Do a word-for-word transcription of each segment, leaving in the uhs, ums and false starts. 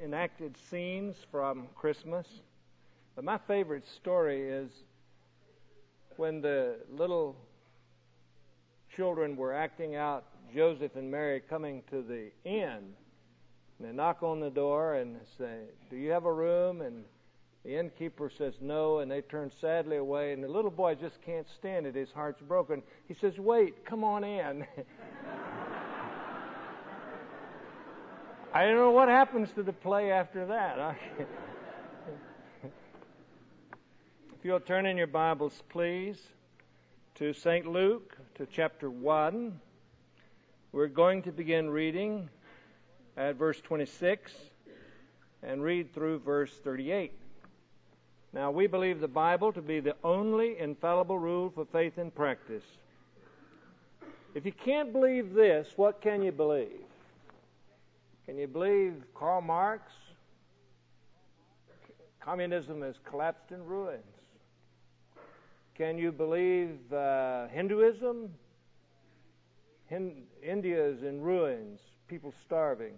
enacted scenes from Christmas. But my favorite story is when the little children were acting out Joseph and Mary coming to the inn. And they knock on the door and say, "Do you have a room?" And the innkeeper says no, and they turn sadly away. And the little boy just can't stand it. His heart's broken. He says, "Wait, come on in." I don't know what happens to the play after that. If you'll turn in your Bibles, please, to Saint Luke, to chapter one. We're going to begin reading at verse twenty-six and read through verse thirty-eight. Now, we believe the Bible to be the only infallible rule for faith and practice. If you can't believe this, what can you believe? Can you believe Karl Marx? Communism has collapsed in ruins. Can you believe uh, Hinduism? Hin- India is in ruins, people starving.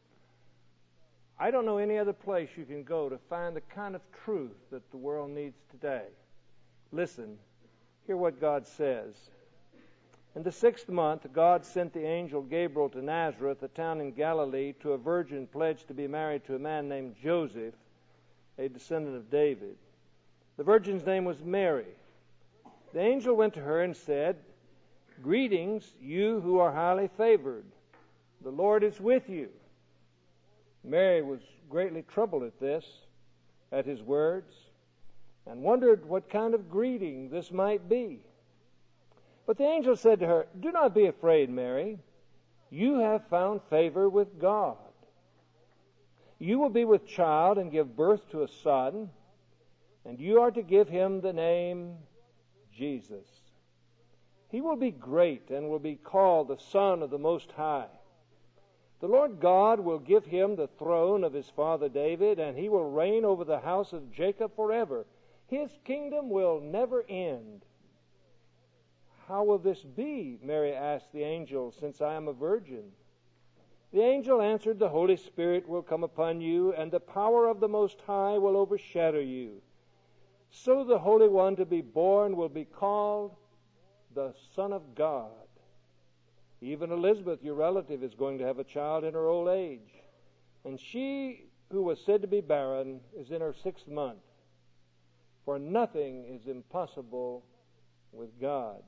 I don't know any other place you can go to find the kind of truth that the world needs today. Listen, hear what God says. In the sixth month, God sent the angel Gabriel to Nazareth, a town in Galilee, to a virgin pledged to be married to a man named Joseph, a descendant of David. The virgin's name was Mary. The angel went to her and said, "Greetings, you who are highly favored. The Lord is with you." Mary was greatly troubled at this, at his words, and wondered what kind of greeting this might be. But the angel said to her, "Do not be afraid, Mary. You have found favor with God. You will be with child and give birth to a son, and you are to give him the name Jesus. He will be great and will be called the Son of the Most High. The Lord God will give him the throne of his father David, and he will reign over the house of Jacob forever. His kingdom will never end." "How will this be?" Mary asked the angel, "since I am a virgin?" The angel answered, "The Holy Spirit will come upon you, and the power of the Most High will overshadow you. So the Holy One to be born will be called the Son of God. Even Elizabeth, your relative, is going to have a child in her old age, and she who was said to be barren is in her sixth month. For nothing is impossible with God."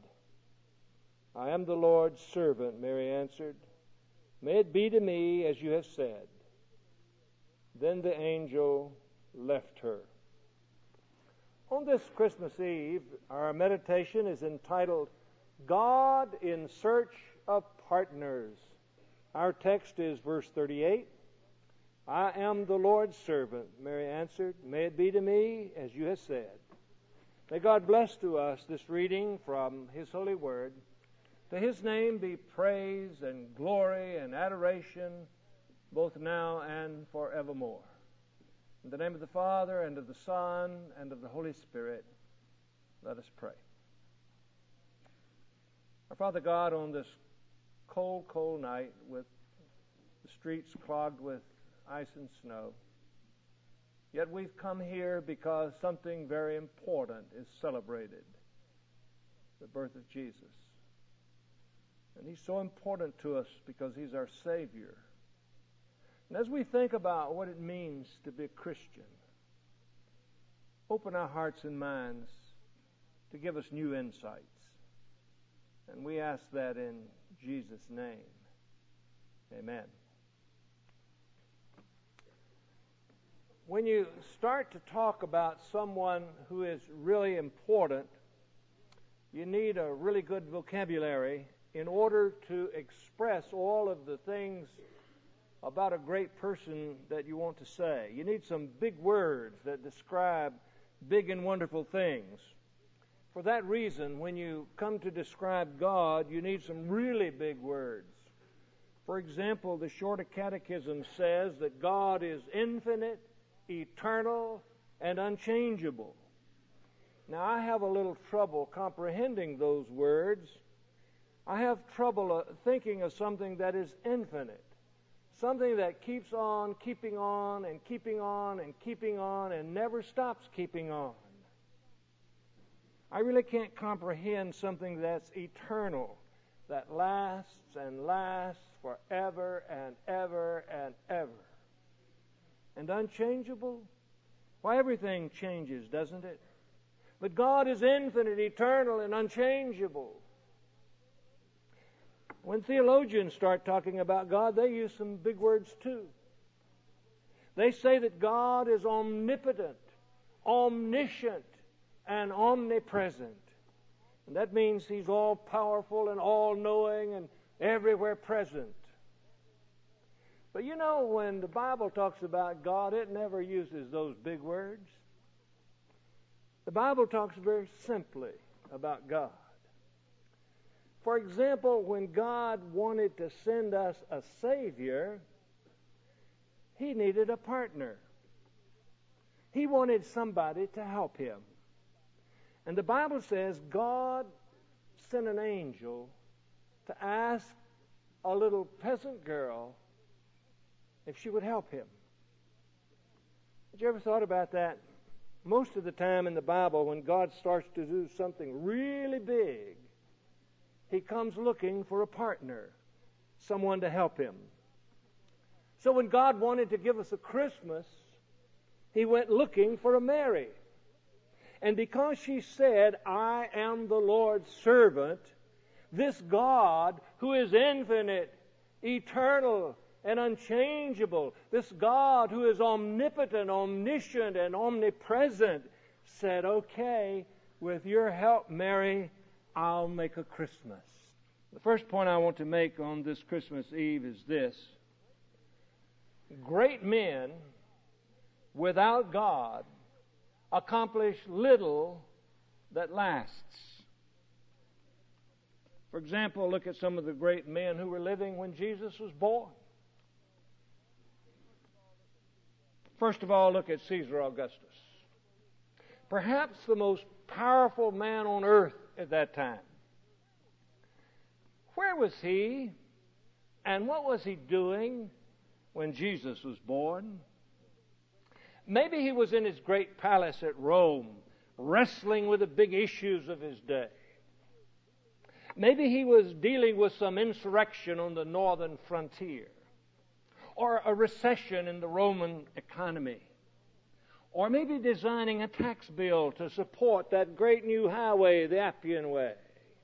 "I am the Lord's servant," Mary answered. "May it be to me as you have said." Then the angel left her. On this Christmas Eve, our meditation is entitled, "God in Search of Partners." Our text is verse thirty-eight. "I am the Lord's servant," Mary answered. "May it be to me as you have said." May God bless to us this reading from His holy word. To His name be praise and glory and adoration, both now and forevermore. In the name of the Father, and of the Son, and of the Holy Spirit, let us pray. Our Father God, on this cold, cold night with the streets clogged with ice and snow, yet we've come here because something very important is celebrated, the birth of Jesus. And He's so important to us because He's our Savior. And as we think about what it means to be a Christian, open our hearts and minds to give us new insights. And we ask that in Jesus' name. Amen. When you start to talk about someone who is really important, you need a really good vocabulary in order to express all of the things about a great person that you want to say. You need some big words that describe big and wonderful things. For that reason, when you come to describe God, you need some really big words. For example, the Shorter Catechism says that God is infinite, eternal, and unchangeable. Now, I have a little trouble comprehending those words. I have trouble uh, thinking of something that is infinite, Something that keeps on, keeping on, and keeping on, and keeping on, and never stops keeping on. I really can't comprehend something that's eternal, that lasts and lasts forever and ever and ever. And unchangeable? Why, everything changes, doesn't it? But God is infinite, eternal, and unchangeable. When theologians start talking about God, they use some big words too. They say that God is omnipotent, omniscient, and omnipresent. And that means He's all-powerful and all-knowing and everywhere present. But you know, when the Bible talks about God, it never uses those big words. The Bible talks very simply about God. For example, when God wanted to send us a Savior, He needed a partner. He wanted somebody to help Him. And the Bible says God sent an angel to ask a little peasant girl if she would help him. Have you ever thought about that? Most of the time in the Bible, when God starts to do something really big, He comes looking for a partner, someone to help Him. So when God wanted to give us a Christmas, He went looking for a Mary. And because she said, I am the Lord's servant, this God who is infinite, eternal, and unchangeable, this God who is omnipotent, omniscient, and omnipresent, said, okay, with your help, Mary, I'll make a Christmas. The first point I want to make on this Christmas Eve is this. Great men without God accomplish little that lasts. For example, look at some of the great men who were living when Jesus was born. First of all, look at Caesar Augustus. Perhaps the most powerful man on earth at that time. Where was he, and what was he doing when Jesus was born? Maybe he was in his great palace at Rome, wrestling with the big issues of his day. Maybe he was dealing with some insurrection on the northern frontier, or a recession in the Roman economy, or maybe designing a tax bill to support that great new highway, the Appian Way.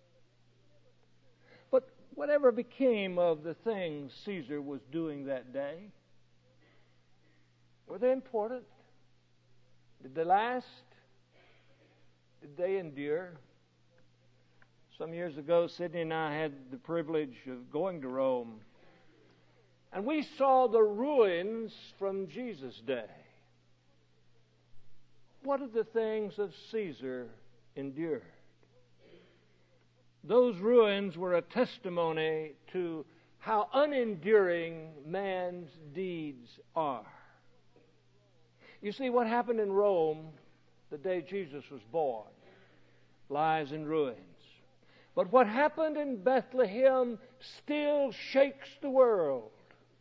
But whatever became of the things Caesar was doing that day, were they important? Did they last? Did they endure? Some years ago, Sidney and I had the privilege of going to Rome, and we saw the ruins from Jesus' day. What did the things of Caesar endure? Those ruins were a testimony to how unenduring man's deeds are. You see, what happened in Rome the day Jesus was born lies in ruins. But what happened in Bethlehem still shakes the world.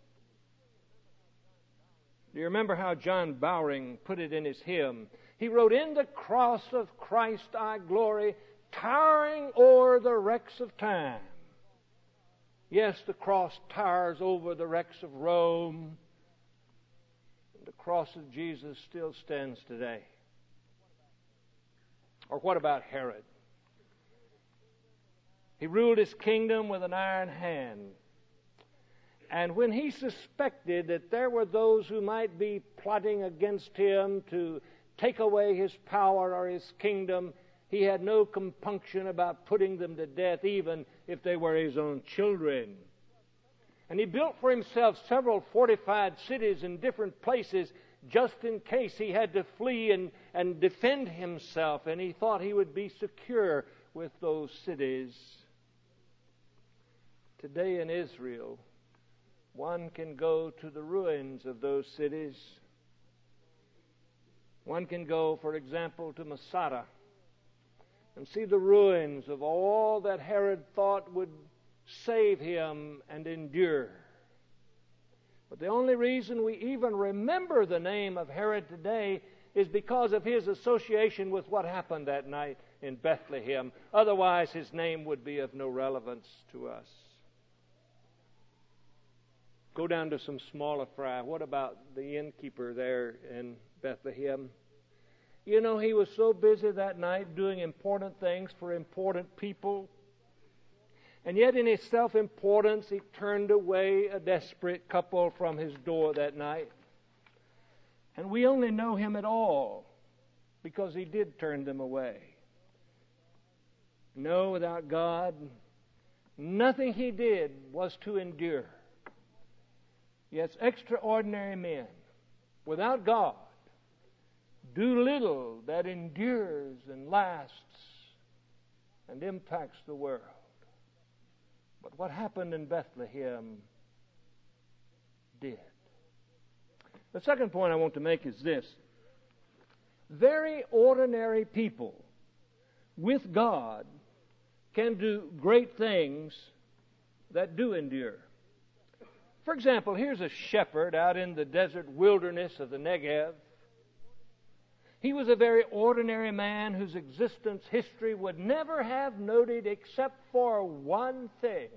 Do you remember how John Bowring put it in his hymn? He wrote, "In the cross of Christ I glory, towering o'er the wrecks of time." Yes, the cross towers over the wrecks of Rome. The cross of Jesus still stands today. Or what about Herod? He ruled his kingdom with an iron hand. And when he suspected that there were those who might be plotting against him to take away his power or his kingdom, he had no compunction about putting them to death, even if they were his own children. And he built for himself several fortified cities in different places just in case he had to flee and, and defend himself, and he thought he would be secure with those cities. Today in Israel, one can go to the ruins of those cities. One can go, for example, to Masada and see the ruins of all that Herod thought would save him and endure. But the only reason we even remember the name of Herod today is because of his association with what happened that night in Bethlehem. Otherwise, his name would be of no relevance to us. Go down to some smaller fry. What about the innkeeper there in Bethlehem? You know, he was so busy that night doing important things for important people. And yet in his self-importance, he turned away a desperate couple from his door that night. And we only know him at all because he did turn them away. No, without God, nothing he did was to endure. Yes, extraordinary men, without God, do little that endures and lasts and impacts the world. But what happened in Bethlehem did. The second point I want to make is this. Very ordinary people with God can do great things that do endure. For example, here's a shepherd out in the desert wilderness of the Negev. He was a very ordinary man whose existence history would never have noted except for one thing.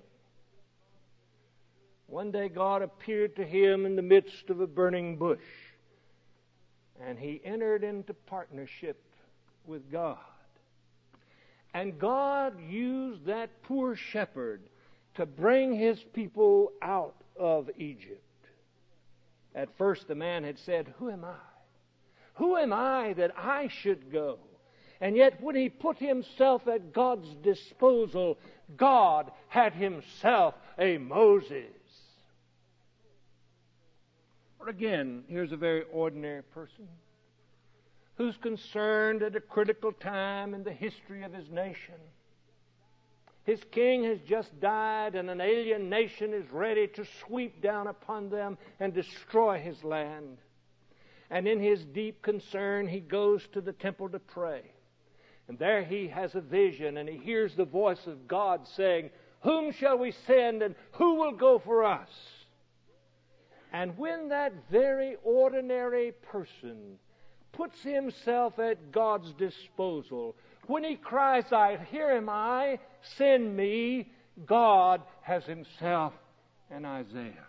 One day God appeared to him in the midst of a burning bush, and he entered into partnership with God. And God used that poor shepherd to bring his people out of Egypt. At first the man had said, "Who am I? Who am I that I should go?" And yet when he put himself at God's disposal, God had himself a Moses. Or again, here's a very ordinary person who's concerned at a critical time in the history of his nation. His king has just died, and an alien nation is ready to sweep down upon them and destroy his land. And in his deep concern, he goes to the temple to pray. And there he has a vision, and he hears the voice of God saying, "Whom shall we send, and who will go for us?" And when that very ordinary person puts himself at God's disposal, when he cries out, "Here am I, send me," God has himself an Isaiah.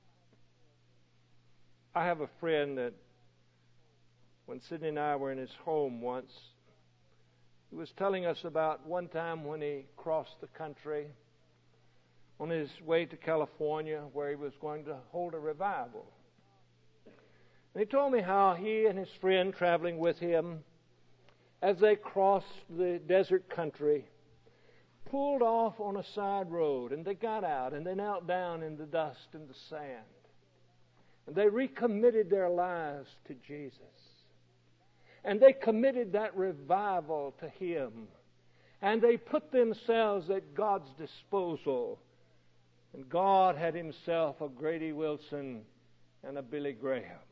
I have a friend that when Sidney and I were in his home once, he was telling us about one time when he crossed the country on his way to California where he was going to hold a revival. And he told me how he and his friend traveling with him, as they crossed the desert country, pulled off on a side road, and they got out and they knelt down in the dust and the sand. And they recommitted their lives to Jesus. And they committed that revival to Him. And they put themselves at God's disposal. And God had Himself a Grady Wilson and a Billy Graham.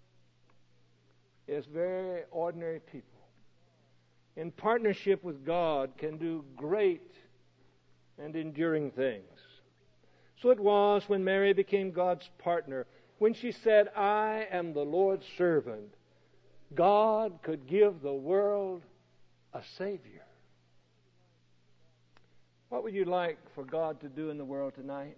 It's very ordinary people, in partnership with God, can do great and enduring things. So it was when Mary became God's partner, when she said, "I am the Lord's servant," God could give the world a Savior. What would you like for God to do in the world tonight?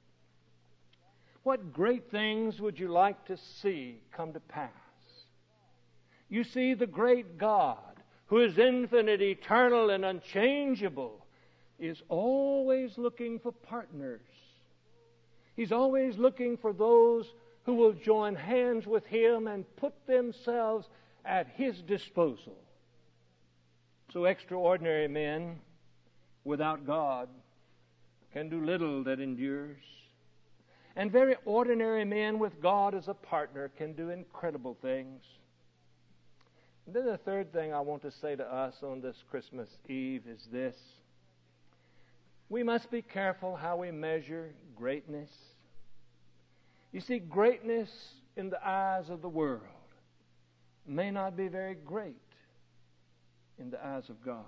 What great things would you like to see come to pass? You see, the great God, who is infinite, eternal, and unchangeable, is always looking for partners. He's always looking for those who will join hands with Him and put themselves at His disposal. So extraordinary men without God can do little that endures. And very ordinary men with God as a partner can do incredible things. And then the third thing I want to say to us on this Christmas Eve is this. We must be careful how we measure greatness. You see, greatness in the eyes of the world may not be very great in the eyes of God.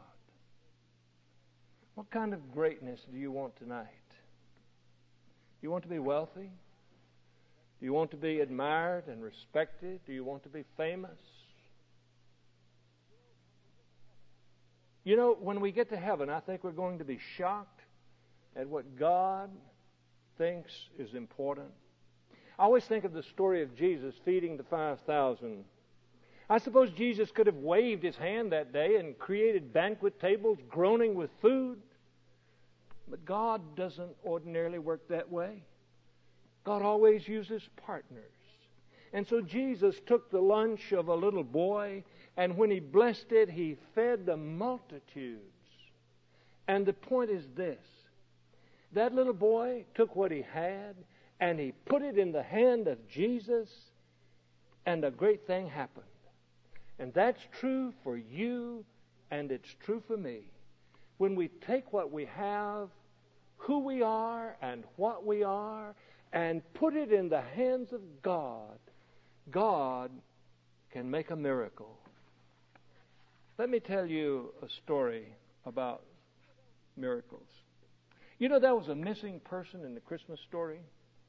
What kind of greatness do you want tonight? You want to be wealthy? Do you want to be admired and respected? Do you want to be famous? You know, when we get to heaven, I think we're going to be shocked at what God thinks is important. I always think of the story of Jesus feeding the five thousand. I suppose Jesus could have waved his hand that day and created banquet tables groaning with food. But God doesn't ordinarily work that way. God always uses partners. And so Jesus took the lunch of a little boy, and when he blessed it, he fed the multitudes. And the point is this. That little boy took what he had, and he put it in the hand of Jesus, and a great thing happened. And that's true for you, and it's true for me. When we take what we have, who we are and what we are, and put it in the hands of God, God can make a miracle. Let me tell you a story about miracles. You know, there was a missing person in the Christmas story.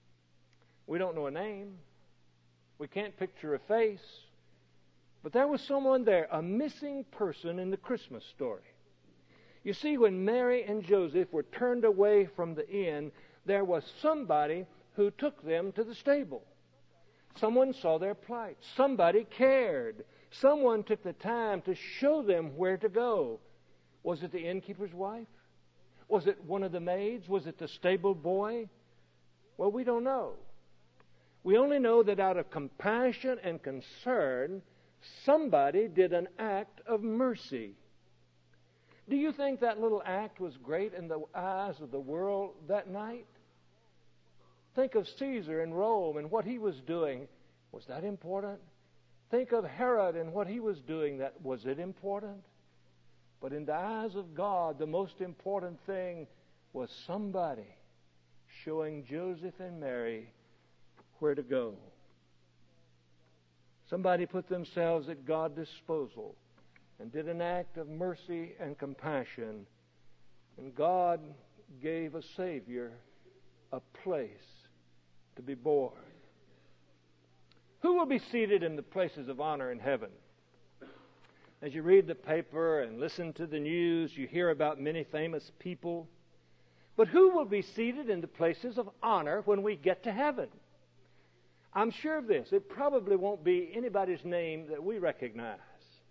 We don't know a name. We can't picture a face. But there was someone there, a missing person in the Christmas story. You see, when Mary and Joseph were turned away from the inn, there was somebody who took them to the stable. Someone saw their plight. Somebody cared. Someone took the time to show them where to go. Was it the innkeeper's wife? Was it one of the maids? Was it the stable boy? Well, we don't know. We only know that out of compassion and concern, somebody did an act of mercy. Do you think that little act was great in the eyes of the world that night? Think of Caesar in Rome and what he was doing. Was that important? Think of Herod and what he was doing. That was it important? But in the eyes of God, the most important thing was somebody showing Joseph and Mary where to go. Somebody put themselves at God's disposal and did an act of mercy and compassion. And God gave a Savior a place to be born. Who will be seated in the places of honor in heaven? As you read the paper and listen to the news, you hear about many famous people. But who will be seated in the places of honor when we get to heaven? I'm sure of this. It probably won't be anybody's name that we recognize.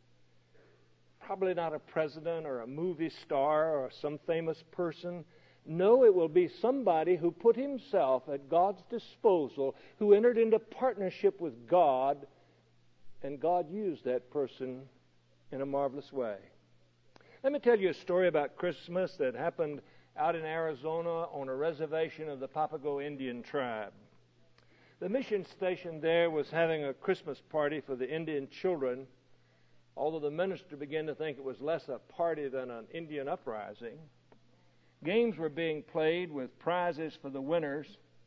Probably not a president or a movie star or some famous person. No, it will be somebody who put himself at God's disposal, who entered into partnership with God, and God used that person in a marvelous way. Let me tell you a story about Christmas that happened out in Arizona on a reservation of the Papago Indian tribe. The mission station there was having a Christmas party for the Indian children, although the minister began to think it was less a party than an Indian uprising. Games were being played with prizes for the winners,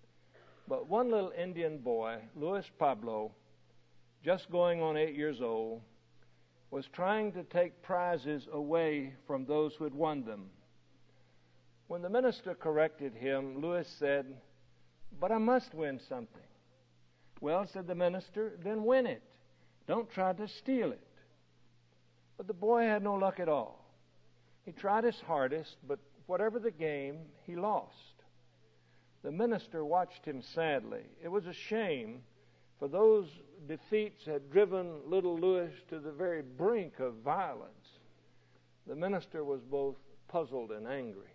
but one little Indian boy, Luis Pablo, just going on eight years old, was trying to take prizes away from those who had won them. When the minister corrected him, Luis said, "But I must win something." "Well," said the minister, "then win it. Don't try to steal it." But the boy had no luck at all. He tried his hardest, but whatever the game, he lost. The minister watched him sadly. It was a shame, for those defeats had driven little Luis to the very brink of violence. The minister was both puzzled and angry.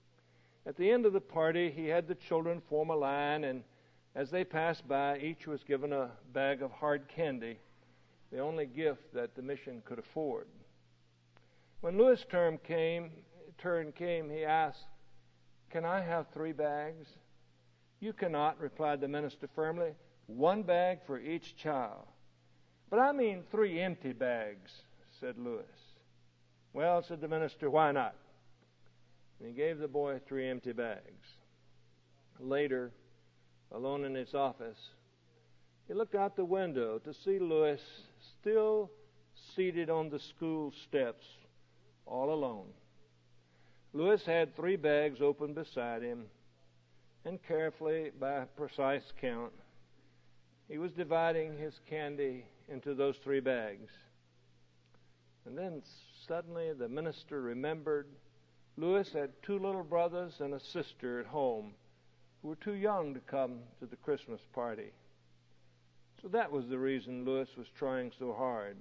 At the end of the party, he had the children form a line, and as they passed by, each was given a bag of hard candy, the only gift that the mission could afford. When Luis' turn came, turn came, he asked, "Can I have three bags?" "You cannot," replied the minister firmly. "One bag for each child." "But I mean three empty bags," said Luis. "Well," said the minister, "why not?" And he gave the boy three empty bags. Later, alone in his office, he looked out the window to see Luis still seated on the school steps, all alone. Luis had three bags open beside him, and carefully, by precise count, he was dividing his candy into those three bags. And then suddenly the minister remembered Louis had two little brothers and a sister at home who were too young to come to the Christmas party. So that was the reason Louis was trying so hard.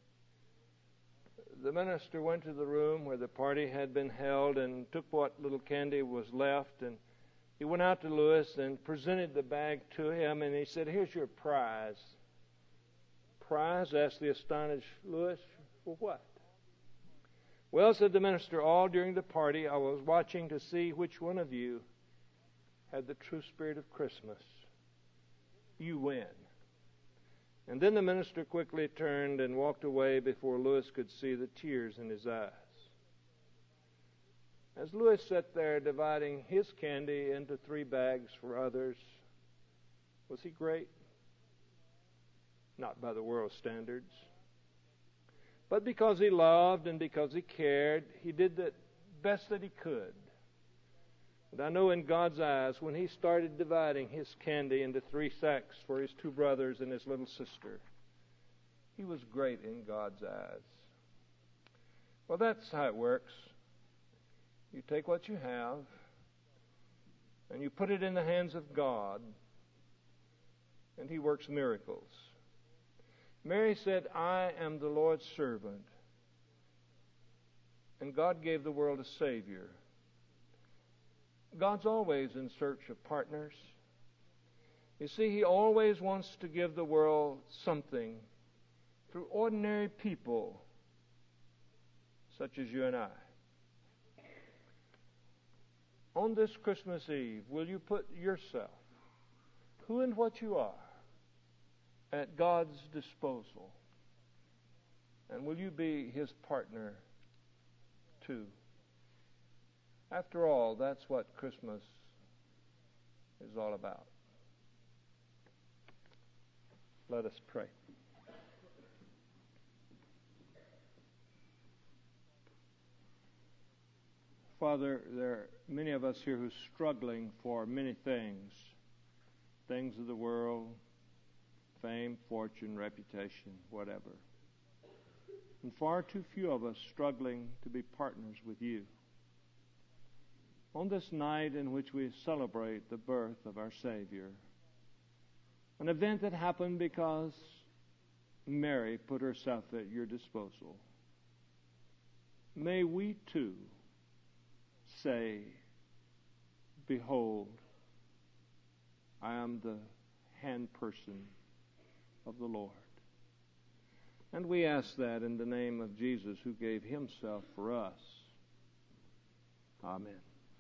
The minister went to the room where the party had been held and took what little candy was left, and he went out to Louis and presented the bag to him, and he said, "Here's your prize." "Prize?" asked the astonished Louis. "For what?" "Well," said the minister, "all during the party I was watching to see which one of you had the true spirit of Christmas. You win." And then the minister quickly turned and walked away before Louis could see the tears in his eyes. As Louis sat there dividing his candy into three bags for others, was he great? Not by the world's standards. But because he loved and because he cared, he did the best that he could. And I know in God's eyes, when he started dividing his candy into three sacks for his two brothers and his little sister, he was great in God's eyes. Well, that's how it works. You take what you have and you put it in the hands of God, and he works miracles. Mary said, "I am the Lord's servant." And God gave the world a Savior. God's always in search of partners. You see, he always wants to give the world something through ordinary people such as you and I. On this Christmas Eve, will you put yourself, who and what you are, at God's disposal? And will you be his partner too? After all, that's what Christmas is all about. Let us pray. Father, there are many of us here who are struggling for many things. Things of the world, fame, fortune, reputation, whatever. And far too few of us struggling to be partners with you. On this night in which we celebrate the birth of our Savior, an event that happened because Mary put herself at your disposal, may we too say, "Behold, I am the hand person of the Lord." And we ask that in the name of Jesus, who gave himself for us. Amen.